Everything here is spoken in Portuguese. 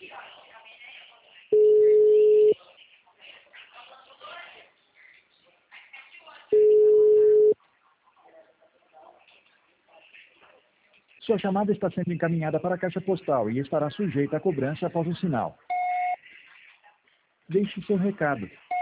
Sua chamada está sendo encaminhada para a caixa postal e estará sujeita a cobrança após o sinal. Deixe seu recado.